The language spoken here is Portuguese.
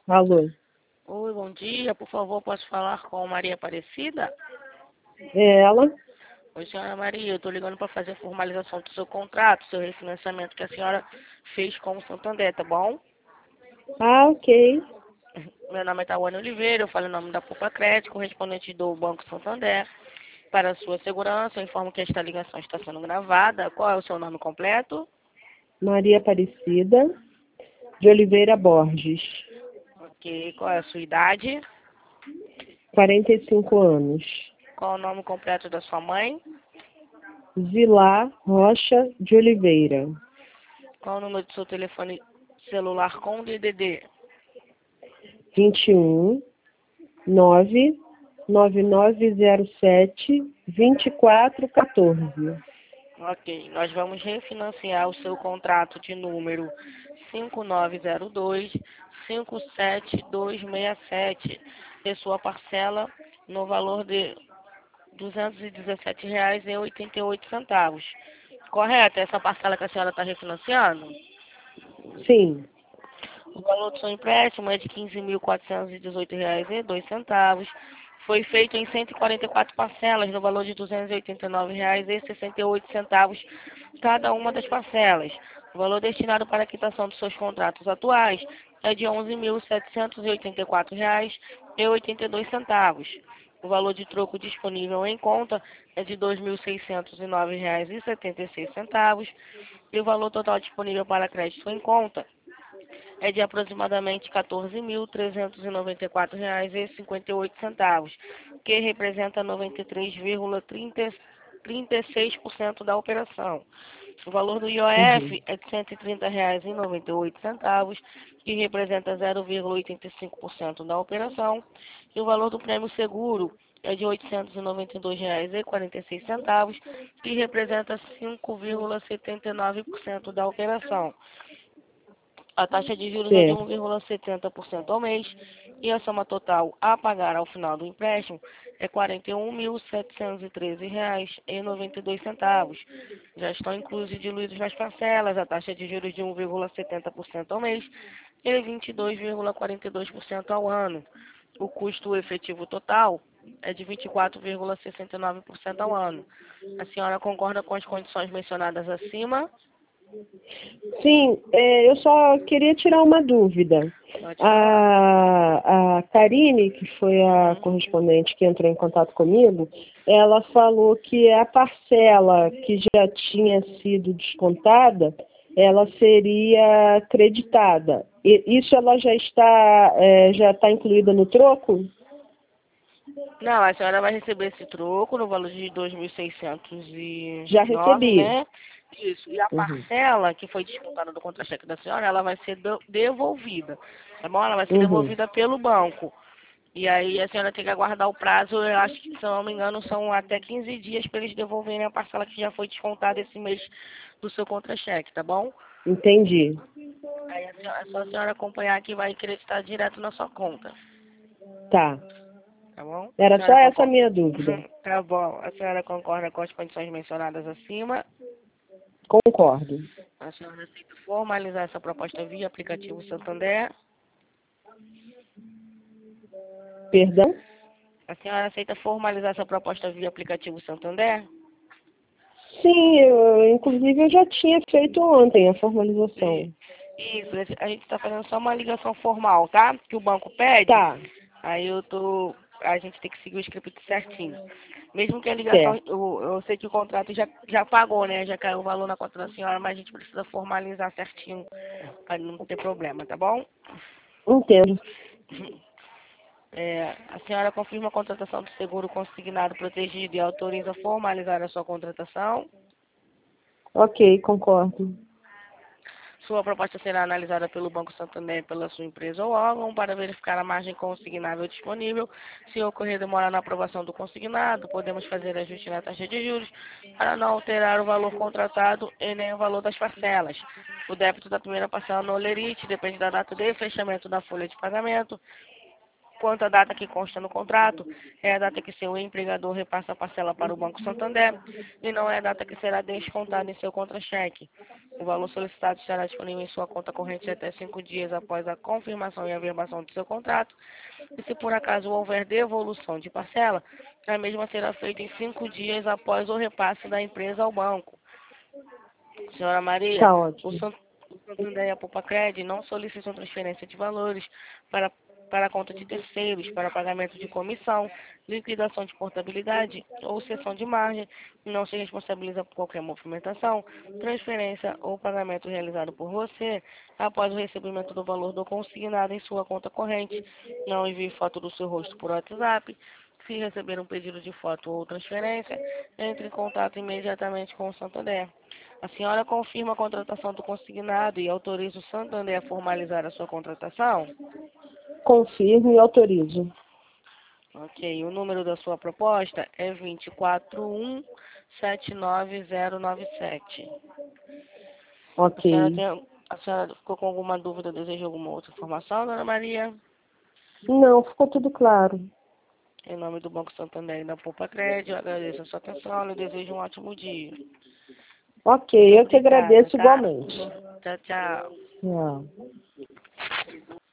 Alô, Oi, bom dia. Por favor, posso falar com Maria Aparecida? é ela? Oi, senhora Maria. Eu estou ligando para fazer a formalização do seu contrato, seu refinanciamento que a senhora fez com o Santander, tá bom? Ah, ok. Meu nome é Tawane Oliveira, eu falo em nome da Poupa Crédito, correspondente do Banco Santander. Para a sua segurança, eu informo que esta ligação está sendo gravada. Qual é o seu nome completo? Maria Aparecida de Oliveira Borges, Ok. Qual é a sua idade? 45 anos. Qual é o nome completo da sua mãe? Zilar Rocha de Oliveira, Qual é o número do seu telefone celular com DDD? 21 99907 2414. Ok, nós vamos refinanciar o seu contrato de número 5902-57267 e sua parcela no valor de R$ 217,88. Correto? Essa parcela que a senhora está refinanciando? Sim, O valor do seu empréstimo é de R$ 15.418,02. Foi feito em 144 parcelas, no valor de R$ 289,68, cada uma das parcelas. O valor destinado para a quitação dos seus contratos atuais é de R$ 11.784,82. O valor de troco disponível em conta é de R$ 2.609,76. E o valor total disponível para crédito em conta é de aproximadamente R$ 14.394,58, que representa 93,36% da operação. O valor do uhum. IOF é de R$ 130,98, que representa 0,85% da operação. E o valor do prêmio seguro é de R$ 892,46, que representa 5,79% da operação. A taxa de juros é de Certo. 1,70% ao mês e a soma total a pagar ao final do empréstimo é R$ 41.713,92. Já estão inclusos e diluídos nas parcelas a taxa de juros de 1,70% ao mês e 22,42% ao ano. O custo efetivo total é de 24,69% ao ano. A senhora concorda com as condições mencionadas acima? Sim, eu só queria tirar uma dúvida. Pode falar. A Karine, que foi a Uhum. correspondente que entrou em contato comigo, ela falou que a parcela que já tinha sido descontada, ela seria creditada. E isso ela já está incluída no troco? Não, a senhora vai receber esse troco no valor de 2.609, Já recebi. né? Isso. E a Uhum. parcela que foi descontada do contra-cheque da senhora, ela vai ser devolvida. Tá bom? Ela vai ser Uhum. devolvida pelo banco. E aí a senhora tem que aguardar o prazo, eu acho que, se eu não me engano, são até 15 dias para eles devolverem a parcela que já foi descontada esse mês do seu contra-cheque, tá bom? Entendi. Aí é só a senhora acompanhar que vai creditar direto na sua conta, Tá. tá bom? A Era só senhora essa a concorda? minha dúvida. Tá bom. A senhora concorda com as condições mencionadas acima? Concordo. A senhora aceita formalizar essa proposta via aplicativo Santander? Perdão? A senhora aceita formalizar essa proposta via aplicativo Santander? Sim, inclusive eu já tinha feito ontem a E- formalização. Isso, a gente está fazendo só uma ligação formal, tá? Que o banco pede. Tá, Aí a gente tem que seguir o script certinho. Mesmo que a ligação, certo. eu sei que o contrato já pagou, né? Já caiu o valor na conta da senhora, mas a gente precisa formalizar certinho para não ter problema, tá bom? Entendo. A senhora confirma a contratação do seguro consignado protegido e autoriza formalizar a sua contratação. Ok, concordo. Sua proposta será analisada pelo Banco Santander pela sua empresa ou órgão para verificar a margem consignável disponível. Se ocorrer demora na aprovação do consignado, podemos fazer ajuste na taxa de juros para não alterar o valor contratado e nem o valor das parcelas. O débito da primeira parcela no Olerite depende da data de fechamento da folha de pagamento. Quanto à data que consta no contrato, é a data que seu empregador repassa a parcela para o Banco Santander e não é a data que será descontada em seu contra-cheque. O valor solicitado estará disponível em sua conta corrente até 5 dias após a confirmação e averbação do seu contrato. E se por acaso houver devolução de parcela, a mesma será feita em 5 dias após o repasse da empresa ao banco. Senhora Maria, Tá o ótimo. Santander e a Poupa-Cred não solicitam transferência de valores para a conta de terceiros, para pagamento de comissão, liquidação de portabilidade ou cessão de margem, e não se responsabiliza por qualquer movimentação, transferência ou pagamento realizado por você após o recebimento do valor do consignado em sua conta corrente. Não envie foto do seu rosto por WhatsApp. Se receber um pedido de foto ou transferência, entre em contato imediatamente com o Santander. A senhora confirma a contratação do consignado e autoriza o Santander a formalizar a sua contratação? Confirmo e autorizo. Ok. O número da sua proposta é 2417997. Ok. A senhora ficou com alguma dúvida, deseja alguma outra informação, dona Maria? Não, ficou tudo claro. Em nome do Banco Santander e da Poupa-Cred, eu agradeço a sua atenção e desejo um ótimo dia. Ok, Muito eu que obrigada, agradeço tá? igualmente. Tchau, tchau. Tchau.